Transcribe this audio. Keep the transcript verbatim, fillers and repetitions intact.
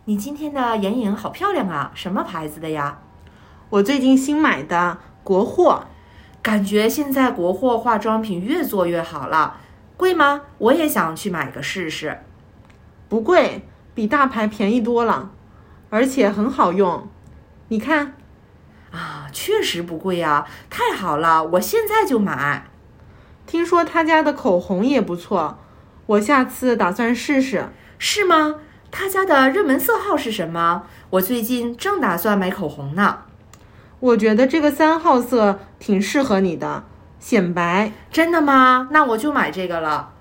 你今天的眼影好漂亮啊，什么牌子的呀？ 我最近新买的，国货。 感觉现在国货化妆品越做越好了，贵吗？我也想去买个试试。 不贵，比大牌便宜多了，而且很好用。你看， 啊，确实不贵啊，太好了，我现在就买。 听说他家的口红也不错，我下次打算试试。 是吗？他家的热门色号是什么？我最近正打算买口红呢。 我觉得这个三号色挺适合你的，显白。 真的吗？那我就买这个了。